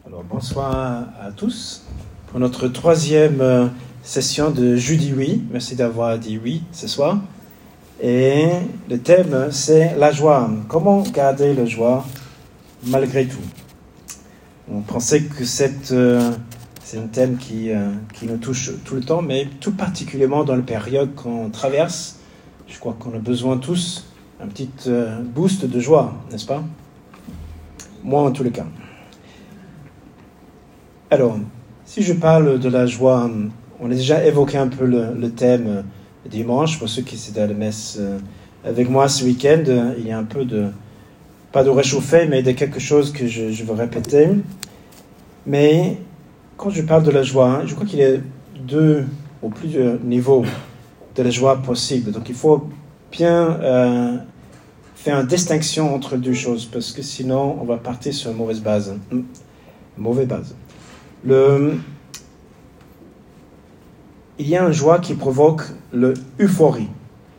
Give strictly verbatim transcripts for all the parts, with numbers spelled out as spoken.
Alors bonsoir à tous pour notre troisième euh, session de Je dis oui. Merci d'avoir dit oui ce soir. Et le thème c'est la joie. Comment garder la joie malgré tout? On pensait que cette, euh, c'est un thème qui, euh, qui nous touche tout le temps, mais tout particulièrement dans la période qu'on traverse. Je crois qu'on a besoin tous d'un petit euh, boost de joie, n'est-ce pas? Moi en tous les cas. Alors, si je parle de la joie, on a déjà évoqué un peu le, le thème dimanche. Pour ceux qui étaient à la messe avec moi ce week-end, il y a un peu de, pas de réchauffé, mais de quelque chose que je, je veux répéter. Mais quand je parle de la joie, je crois qu'il y a deux ou plusieurs niveaux de la joie possible. Donc il faut bien euh, faire une distinction entre deux choses, parce que sinon on va partir sur une mauvaise base. Une mauvaise base. Le... Il y a une joie qui provoque l'euphorie.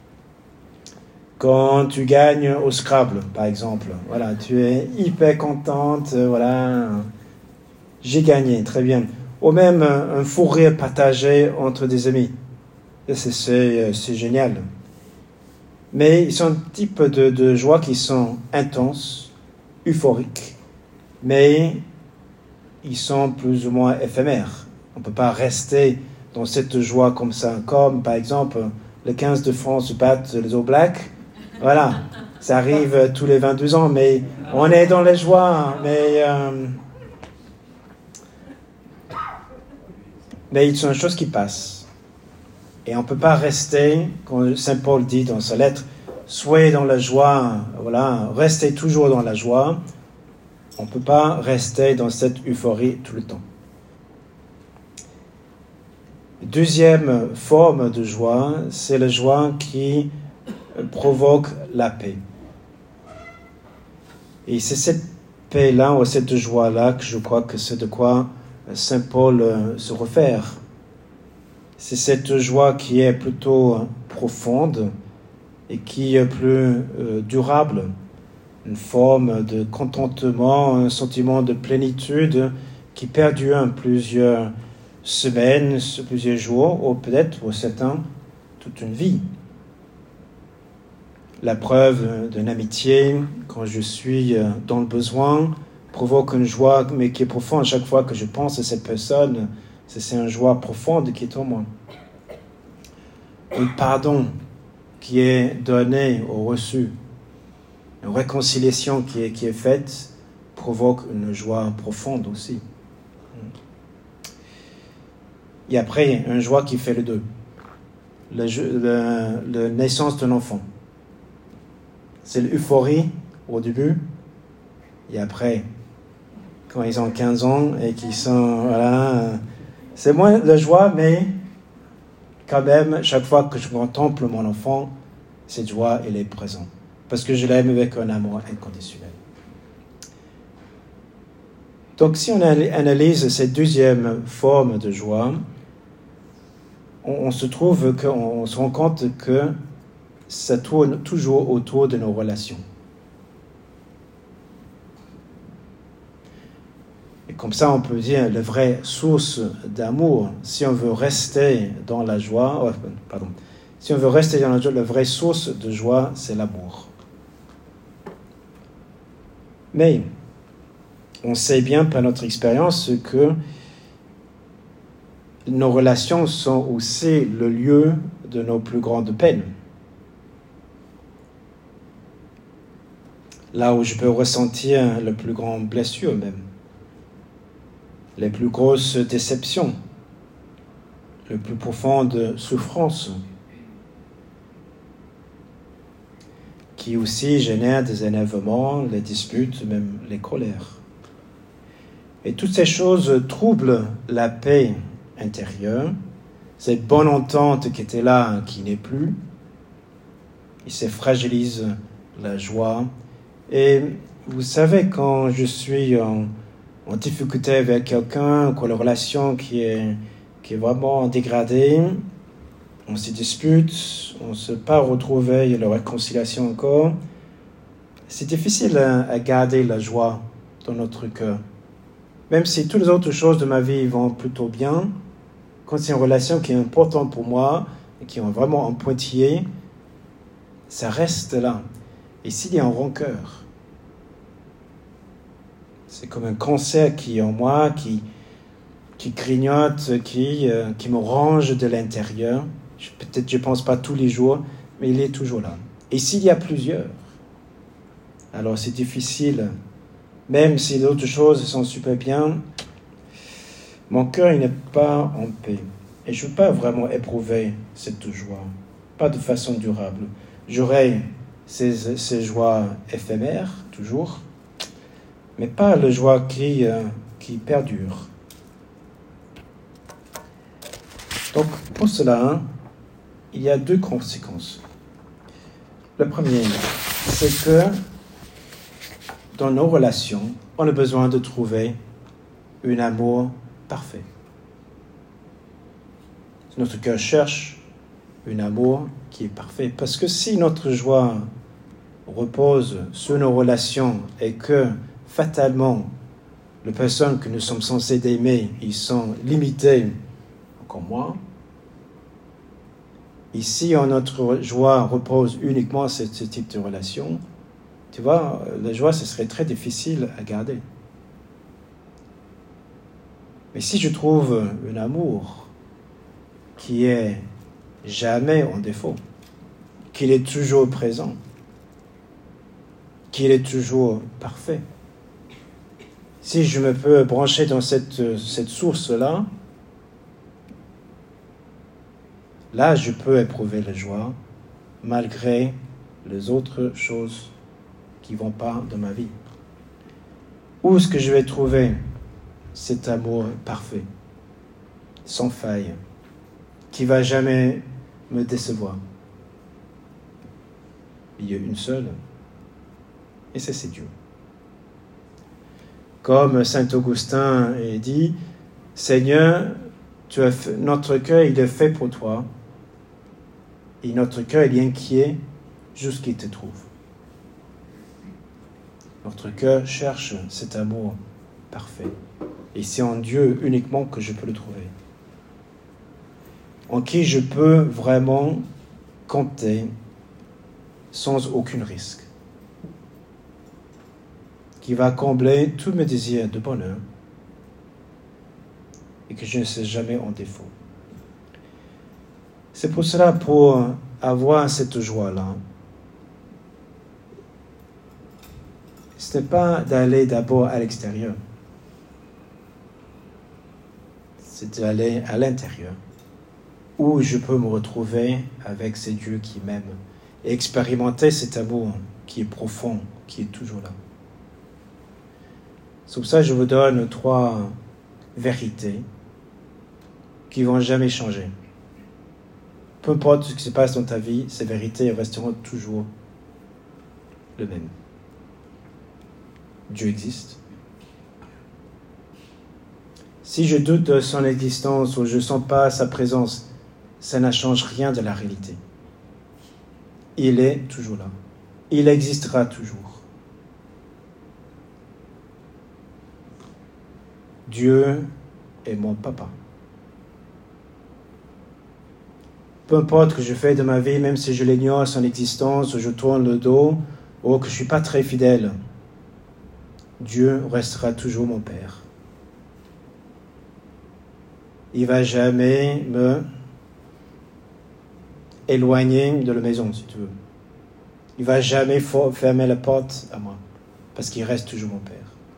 Quand tu gagnes au Scrabble, par exemple, voilà, tu es hyper contente, voilà, j'ai gagné, très bien. Ou même un fou rire partagé entre des amis. C'est, c'est, c'est génial. Mais ils sont un type de, de joie qui sont intenses, euphoriques, mais ils sont plus ou moins éphémères. On ne peut pas rester dans cette joie comme ça. Comme, par exemple, le quinze de France battent les All Blacks. Voilà, ça arrive tous les vingt-deux ans, mais on est dans la joie. Mais, euh, mais c'est une chose qui passe. Et on ne peut pas rester, comme Saint Paul dit dans sa lettre, soyez dans la joie, voilà, restez toujours dans la joie. On ne peut pas rester dans cette euphorie tout le temps. Deuxième forme de joie, c'est la joie qui provoque la paix. Et c'est cette paix-là, ou cette joie-là, que je crois que c'est de quoi Saint Paul se réfère. C'est cette joie qui est plutôt profonde et qui est plus euh, durable. Une forme de contentement, un sentiment de plénitude qui perdure plusieurs semaines, plusieurs jours, ou peut-être pour certains, toute une vie. La preuve d'une amitié, quand je suis dans le besoin, provoque une joie, mais qui est profonde. À chaque fois que je pense à cette personne, c'est une joie profonde qui est en moi. Un pardon qui est donné ou reçu, une réconciliation qui est, qui est faite provoque une joie profonde aussi. Et après, une joie qui fait les deux. La le, le naissance d'un enfant. C'est l'euphorie au début. Et après, quand ils ont quinze ans et qu'ils sont... Voilà, c'est moins la joie, mais quand même, chaque fois que je contemple mon enfant, cette joie, elle est présente. Parce que je l'aime avec un amour inconditionnel. Donc, si on analyse cette deuxième forme de joie, on, on se trouve qu'on on se rend compte que ça tourne toujours autour de nos relations. Et comme ça, on peut dire la vraie source d'amour, si on veut rester dans la joie, oh, pardon, si on veut rester dans la joie, la vraie source de joie, c'est l'amour. Mais on sait bien par notre expérience que nos relations sont aussi le lieu de nos plus grandes peines. Là où je peux ressentir la plus grande blessure même, les plus grosses déceptions, les plus profondes souffrances, qui aussi génèrent des énervements, les disputes, même les colères. Et toutes ces choses troublent la paix intérieure, cette bonne entente qui était là, qui n'est plus, et ça fragilise la joie. Et vous savez, quand je suis en, en difficulté avec quelqu'un, quand la relation qui est, qui est vraiment dégradée, on se dispute, on ne sait pas retrouver la réconciliation encore. C'est difficile à, à garder la joie dans notre cœur. Même si toutes les autres choses de ma vie vont plutôt bien, quand c'est une relation qui est importante pour moi, et qui est vraiment en pointillé, ça reste là. Et s'il y a un rancœur, c'est comme un cancer qui est en moi, qui, qui grignote, qui, euh, qui me ronge de l'intérieur. Je, peut-être je ne pense pas tous les jours, mais il est toujours là. Et s'il y a plusieurs, alors c'est difficile. Même si les autres choses sont super bien, mon cœur il n'est pas en paix. Et je ne veux pas vraiment éprouver cette joie, pas de façon durable. J'aurai ces, ces joies éphémères, toujours, mais pas la joie qui, euh, qui perdure. Donc, pour cela, hein, il y a deux conséquences. Le premier, c'est que dans nos relations, on a besoin de trouver un amour parfait. Notre cœur cherche un amour qui est parfait. Parce que si notre joie repose sur nos relations et que fatalement, les personnes que nous sommes censés aimer, ils sont limitées comme moi, et si notre joie repose uniquement sur ce type de relation, tu vois, la joie, ce serait très difficile à garder. Mais si je trouve un amour qui est jamais en défaut, qu'il est toujours présent, qu'il est toujours parfait, si je me peux brancher dans cette, cette source-là, là, je peux éprouver la joie malgré les autres choses qui ne vont pas dans ma vie. Où est-ce que je vais trouver cet amour parfait, sans faille, qui ne va jamais me décevoir? Il y a une seule, et c'est, c'est Dieu. Comme saint Augustin dit, « Seigneur, tu as fait, notre cœur, il est fait pour toi, et notre cœur, il est inquiet jusqu'il te trouve. » Notre cœur cherche cet amour parfait. Et c'est en Dieu uniquement que je peux le trouver. En qui je peux vraiment compter sans aucun risque. Qui va combler tous mes désirs de bonheur et que je ne sais jamais en défaut. C'est pour cela, pour avoir cette joie-là, ce n'est pas d'aller d'abord à l'extérieur, c'est d'aller à l'intérieur, où je peux me retrouver avec ces dieux qui m'aiment et expérimenter cet amour qui est profond, qui est toujours là. C'est pour ça que je vous donne trois vérités qui ne vont jamais changer. Peu importe ce qui se passe dans ta vie, ces vérités resteront toujours les mêmes. Dieu existe. Si je doute de son existence ou je ne sens pas sa présence, ça ne change rien de la réalité. Il est toujours là. Il existera toujours. Dieu est mon papa. Peu importe ce que je fais de ma vie, même si je l'ignore son existence, ou je tourne le dos, ou que je ne suis pas très fidèle, Dieu restera toujours mon Père. Il ne va jamais me éloigner de la maison, si tu veux. Il ne va jamais fermer la porte à moi, parce qu'il reste toujours mon Père.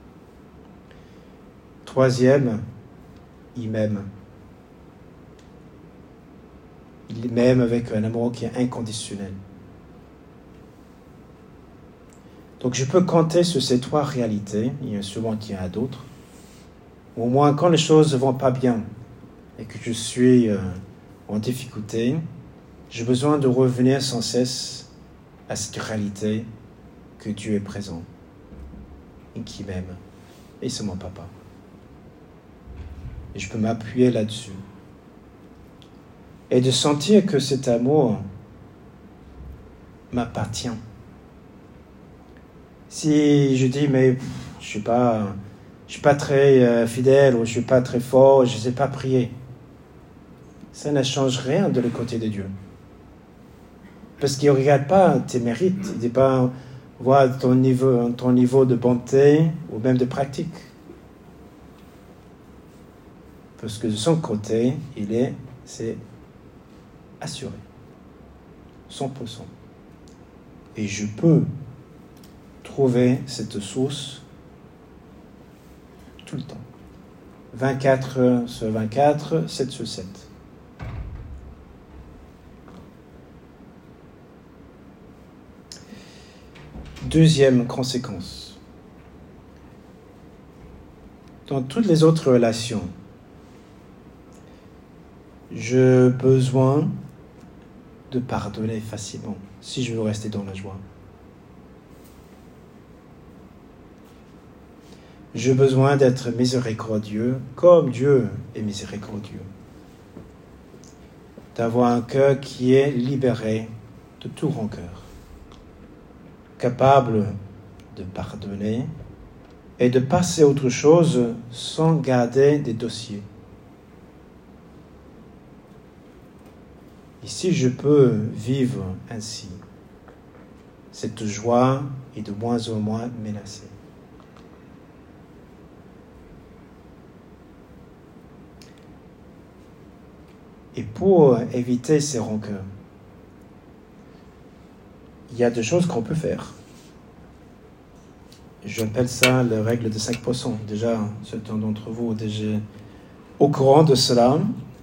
Troisième, il m'aime. Il m'aime avec un amour qui est inconditionnel. Donc je peux compter sur ces trois réalités, il y a sûrement qu'il y en a d'autres. Au moins quand les choses ne vont pas bien et que je suis euh, en difficulté, j'ai besoin de revenir sans cesse à cette réalité que Dieu est présent et qui m'aime. Et c'est mon papa. Et je peux m'appuyer là-dessus. Et de sentir que cet amour m'appartient. Si je dis, mais je sais pas, je suis pas très euh, fidèle ou je suis pas très fort, je sais pas prier. Ça ne change rien de le côté de Dieu. Parce qu'il ne regarde pas tes mérites, il ne dit pas voir ton niveau, ton niveau de bonté ou même de pratique. Parce que de son côté, il est, c'est assuré, cent pour cent. Et je peux trouver cette source tout le temps. vingt-quatre sur vingt-quatre, sept sur sept. Deuxième conséquence. Dans toutes les autres relations, j'ai besoin de pardonner facilement si je veux rester dans la joie. J'ai besoin d'être miséricordieux comme Dieu est miséricordieux. D'avoir un cœur qui est libéré de tout rancœur, capable de pardonner et de passer à autre chose sans garder des dossiers. Et si je peux vivre ainsi, cette joie est de moins en moins menacée. Et pour éviter ces rancœurs, il y a des choses qu'on peut faire. J'appelle ça la règle de cinq pour cent. Déjà, certains d'entre vous sont déjà au courant de cela.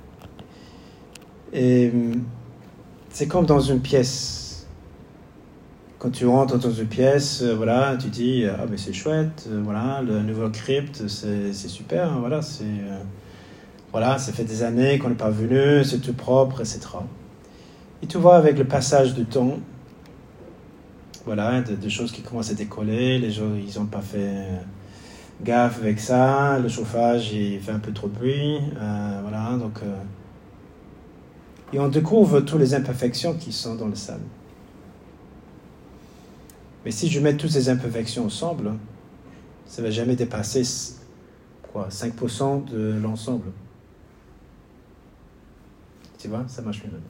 Et c'est comme dans une pièce. Quand tu rentres dans une pièce, voilà, tu dis « Ah, mais c'est chouette, voilà, le nouveau crypte, c'est, c'est super, hein, voilà, c'est... Euh, Voilà, ça fait des années qu'on n'est pas venu, c'est tout propre, et cetera. Et tu vois, avec le passage du temps, voilà, des de choses qui commencent à décoller, les gens, ils n'ont pas fait gaffe avec ça, le chauffage, il fait un peu trop de bruit, euh, voilà, donc... Euh, et on découvre toutes les imperfections qui sont dans le salle. Mais si je mets toutes ces imperfections ensemble, ça ne va jamais dépasser, quoi, cinq pour cent de l'ensemble. Tu vois, ça marche mieux.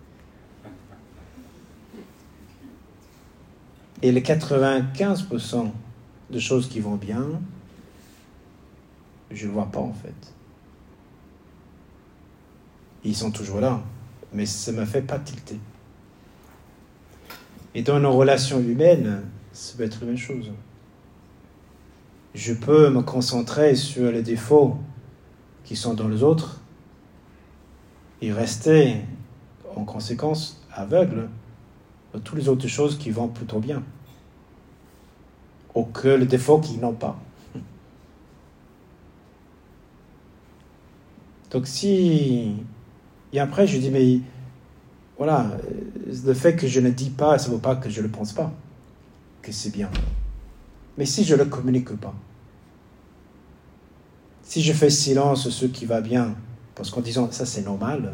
Et les quatre-vingt-quinze pour cent de choses qui vont bien, je ne le vois pas en fait. Ils sont toujours là, mais ça ne me fait pas tilter. Et dans nos relations humaines, ça peut être la même chose. Je peux me concentrer sur les défauts qui sont dans les autres et rester, en conséquence, aveugle à toutes les autres choses qui vont plutôt bien, ou que les défauts qu'ils n'ont pas. Donc si... Et après, je dis, mais voilà, le fait que je ne dis pas, ça ne veut pas que je ne le pense pas, que c'est bien. Mais si je ne le communique pas, si je fais silence sur ce qui va bien, parce qu'en disant ça c'est normal,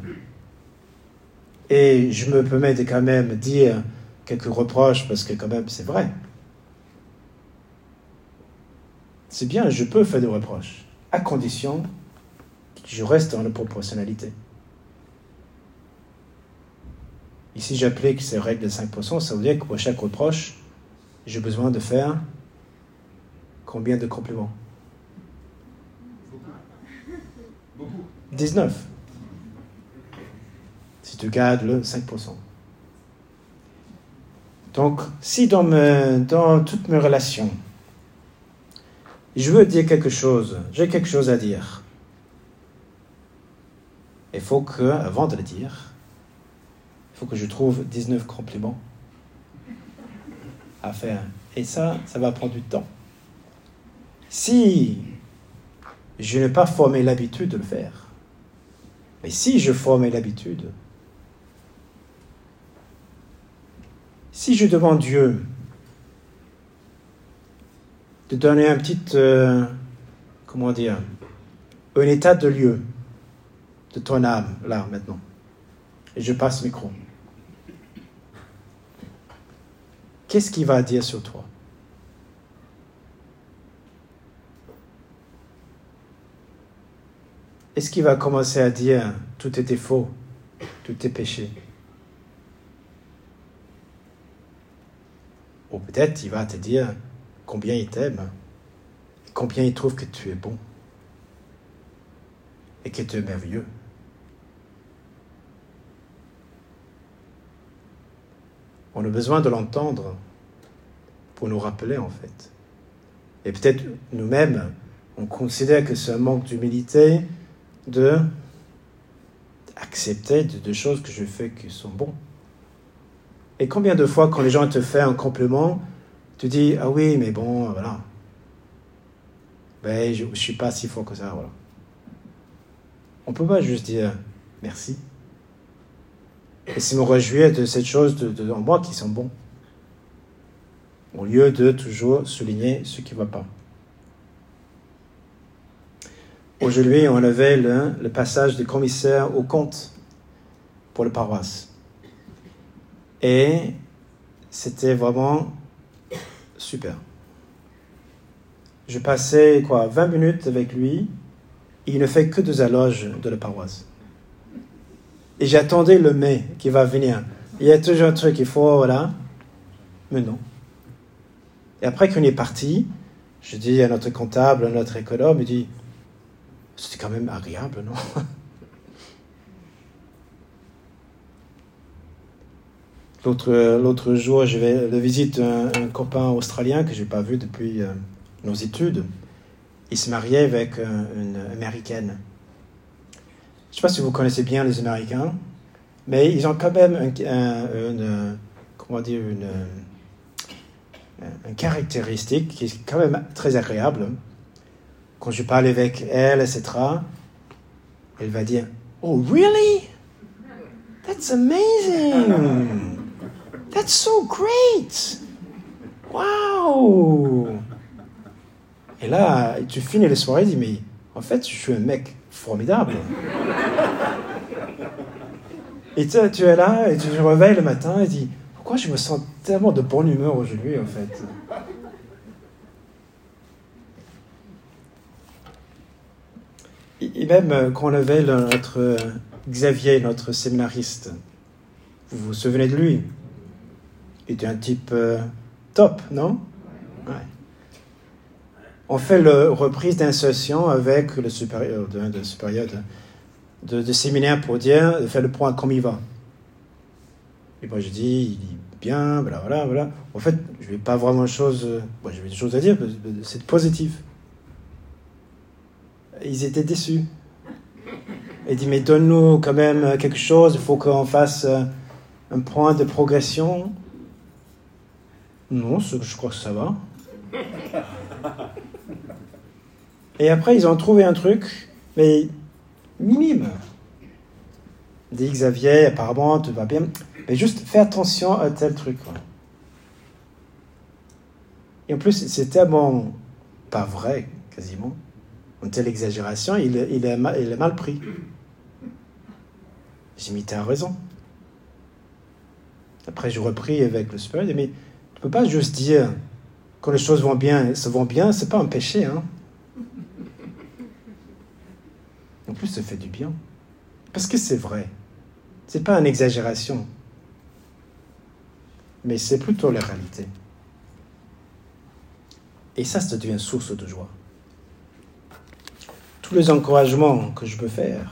et je me permets de quand même dire quelques reproches parce que quand même c'est vrai. C'est bien, je peux faire des reproches, à condition que je reste dans la proportionnalité. Et si j'applique ces règles de cinq pour cent, ça veut dire que pour chaque reproche, j'ai besoin de faire combien de compliments ? dix-neuf. Si tu gardes le cinq pour cent. Donc, si dans, me, dans toutes mes relations, je veux dire quelque chose, j'ai quelque chose à dire, il faut que, avant de le dire, il faut que je trouve dix-neuf compliments à faire. Et ça, ça va prendre du temps. Si je n'ai pas formé l'habitude de le faire, mais si je formais l'habitude, si je demande Dieu de donner un petit, euh, comment dire, un état de lieu de ton âme, là, maintenant, et je passe le micro, qu'est-ce qu'il va dire sur toi ? est-ce qu'il va commencer à dire tout était faux, tout est péché? Ou peut-être il va te dire combien il t'aime, combien il trouve que tu es bon et que tu es merveilleux. On a besoin de l'entendre pour nous rappeler en fait. Et peut-être nous-mêmes, on considère que c'est un manque d'humilité de accepter de, de choses que je fais qui sont bonnes. Et combien de fois, quand les gens te font un compliment, tu dis « Ah oui, mais bon, voilà. Ben, je ne suis pas si fort que ça, voilà. » On ne peut pas juste dire « Merci. » Et c'est me réjouir de cette chose de, de, en moi qui sont bons. Au lieu de toujours souligner ce qui ne va pas. Aujourd'hui, on avait le, le passage du commissaire au compte pour la paroisse. Et c'était vraiment super. Je passais quoi, vingt minutes avec lui, et il ne fait que des éloges de la paroisse. Et j'attendais le mais qui va venir. Il y a toujours un truc, il faut, voilà. Mais non. Et après qu'on est parti, je dis à notre comptable, à notre économe, il dit, c'était quand même agréable, non? L'autre, l'autre jour, je vais de visite un, un copain australien que je n'ai pas vu depuis euh, nos études. Il se mariait avec euh, une américaine. Je ne sais pas si vous connaissez bien les Américains, mais ils ont quand même un, un, une, comment dire, une, une caractéristique qui est quand même très agréable. Quand je parle avec elle, et cetera, elle va dire « Oh, really? That's amazing! That's so great! Wow! » Et là, tu finis la soirée et dis « Mais en fait, je suis un mec formidable. » Et tu, tu es là, et tu te réveilles le matin et dis « Pourquoi je me sens tellement de bonne humeur aujourd'hui, en fait ?» Et même quand on avait notre Xavier, notre séminariste, vous vous souvenez de lui? Il était un type euh, top, non? Ouais. On fait la reprise d'insertion avec le supérieur de, de, supérieur de, de, de séminaire pour dire, de faire le point comme il va. Et moi je dis, il est bien, voilà, voilà, voilà. En fait, je n'ai pas vraiment de choses, bon, j'ai des choses à dire, c'est positif. Ils étaient déçus. Il dit, mais donne-nous quand même quelque chose, il faut qu'on fasse un point de progression. Non, je crois que ça va. Et après, ils ont trouvé un truc, mais minime. Il dit, Xavier, apparemment, tout va bien, mais juste fais attention à tel truc. Quoi. Et en plus, c'est tellement pas vrai, quasiment. Une telle exagération, il, il, est, mal, il est mal pris. J'ai mis, t'as raison. Après, je repris avec le supérieur, mais tu ne peux pas juste dire, quand les choses vont bien, ça vont bien, c'est pas un péché, hein. En plus, ça fait du bien. Parce que c'est vrai. C'est pas une exagération. Mais c'est plutôt la réalité. Et ça, ça devient source de joie. Tous les encouragements que je peux faire,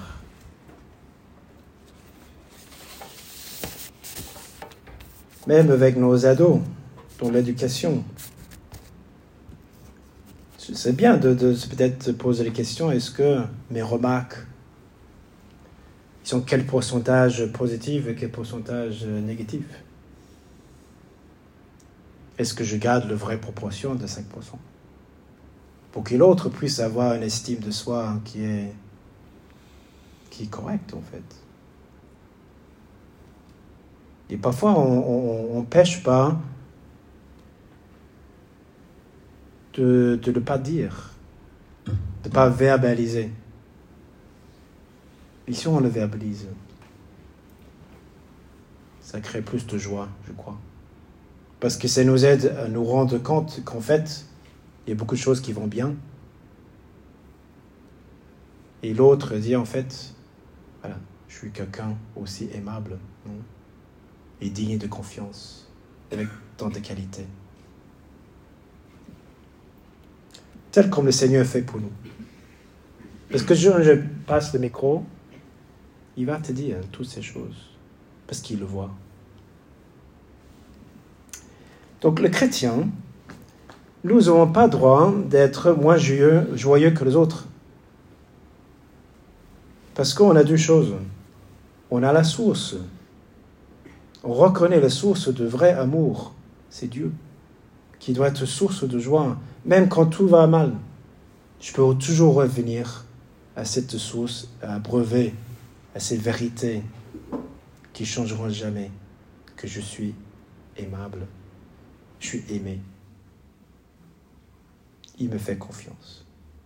même avec nos ados, dans l'éducation, c'est bien de, de peut-être se poser les questions, est-ce que mes remarques, ils sont quel pourcentage positif et quel pourcentage négatif? Est-ce que je garde la vraie proportion de cinq pour cent? Pour que l'autre puisse avoir une estime de soi qui est, qui est correcte, en fait. Et parfois, on ne pêche pas de, de ne pas dire, de ne pas verbaliser. Ici, on le verbalise. Ça crée plus de joie, je crois. Parce que ça nous aide à nous rendre compte qu'en fait, il y a beaucoup de choses qui vont bien. Et l'autre dit en fait, voilà, je suis quelqu'un aussi aimable, non, et digne de confiance, avec tant de qualités. Tel comme le Seigneur fait pour nous. Parce que je, je passe le micro, il va te dire toutes ces choses, parce qu'il le voit. Donc le chrétien, nous n'avons pas droit d'être moins joyeux, joyeux que les autres. Parce qu'on a deux choses. On a la source. On reconnaît la source de vrai amour. C'est Dieu qui doit être source de joie. Même quand tout va mal, je peux toujours revenir à cette source, à abreuver, à ces vérités qui ne changeront jamais. Que je suis aimable. Je suis aimé. Il me fait confiance.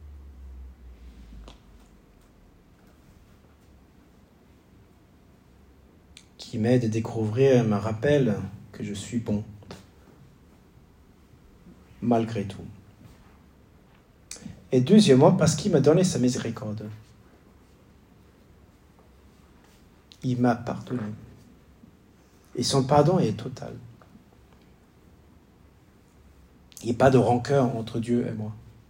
Qui m'aide à découvrir, me rappelle que je suis bon, malgré tout. Et deuxièmement, parce qu'il m'a donné sa miséricorde. Il m'a pardonné. Et son pardon est total. Il n'y a pas de rancœur entre Dieu et moi.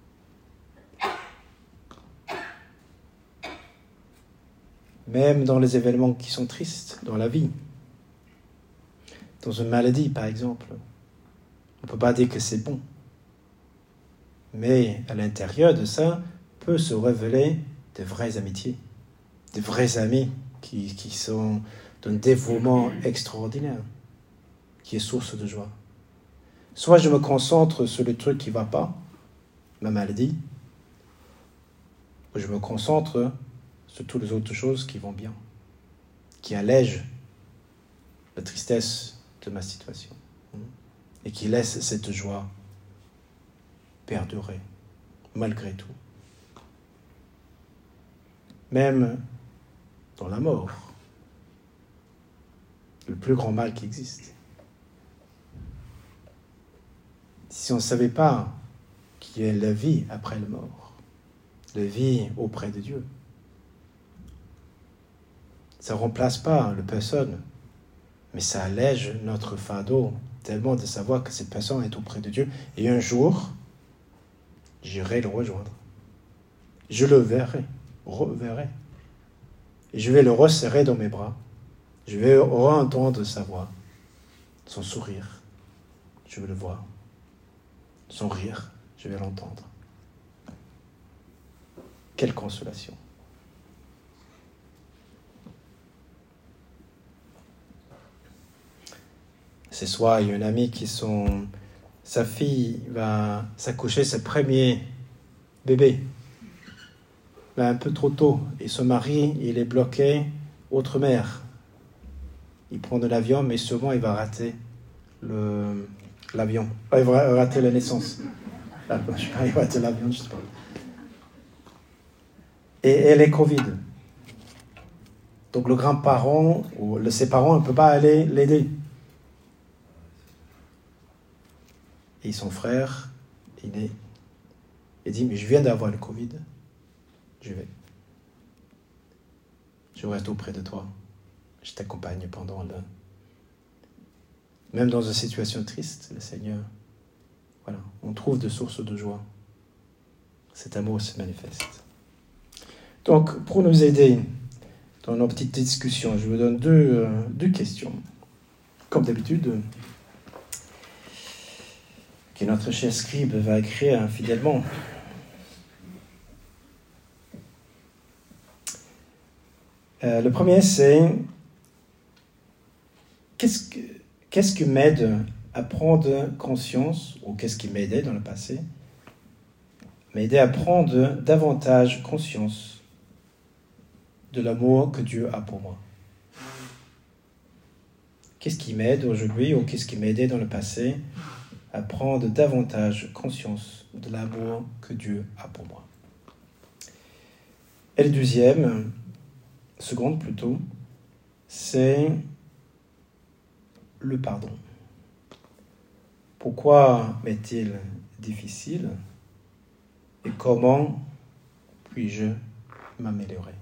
Même dans les événements qui sont tristes dans la vie. Dans une maladie, par exemple. On ne peut pas dire que c'est bon. Mais à l'intérieur de ça, peut se révéler de vraies amitiés. De vrais amis qui, qui sont d'un dévouement extraordinaire. Qui est source de joie. Soit je me concentre sur le truc qui ne va pas, ma maladie, ou je me concentre sur toutes les autres choses qui vont bien, qui allègent la tristesse de ma situation et qui laissent cette joie perdurer, malgré tout. Même dans la mort, le plus grand mal qui existe. Si on ne savait pas qu'il y a la vie après la mort, la vie auprès de Dieu, ça ne remplace pas la personne, mais ça allège notre fardeau tellement de savoir que cette personne est auprès de Dieu. Et un jour, j'irai le rejoindre. Je le verrai, reverrai. Et je vais le resserrer dans mes bras. Je vais entendre sa voix, son sourire. Je vais le voir. Son rire, je vais l'entendre. Quelle consolation. Ce soir, il y a une amie qui son... Sa fille va s'accoucher ce premier bébé. Mais un peu trop tôt. Et son mari, il est bloqué autre mère. Il prend de l'avion, mais sûrement il va rater le... l'avion. Ah, il va rater la naissance. Ah, il va rater l'avion, je sais pas. Et elle est Covid. Donc le grand-parent, ou le, ses parents, ne peut pas aller l'aider. Et son frère, il est, il dit, mais je viens d'avoir le Covid. Je vais. Je reste auprès de toi. Je t'accompagne pendant le... Même dans une situation triste, le Seigneur, voilà, on trouve des sources de joie. Cet amour se manifeste. Donc, pour nous aider dans nos petites discussions, je vous donne deux, euh, deux questions. Comme d'habitude, que notre cher scribe va écrire fidèlement. Euh, le premier, c'est qu'est-ce que, qu'est-ce qui m'aide à prendre conscience, ou qu'est-ce qui m'aidait dans le passé, m'aider à prendre davantage conscience de l'amour que Dieu a pour moi. Qu'est-ce qui m'aide aujourd'hui, ou qu'est-ce qui m'aidait dans le passé à prendre davantage conscience de l'amour que Dieu a pour moi. Et le deuxième, seconde plutôt, c'est le pardon. Pourquoi m'est-il difficile et comment puis-je m'améliorer?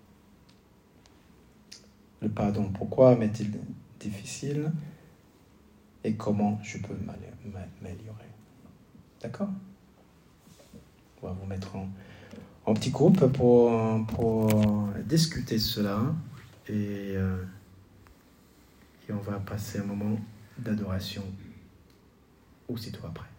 Le pardon, pourquoi m'est-il difficile et comment je peux m'améliorer? D'accord? On va vous mettre en, en petit groupe pour, pour discuter cela et, euh, et on va passer un moment d'adoration aussitôt après.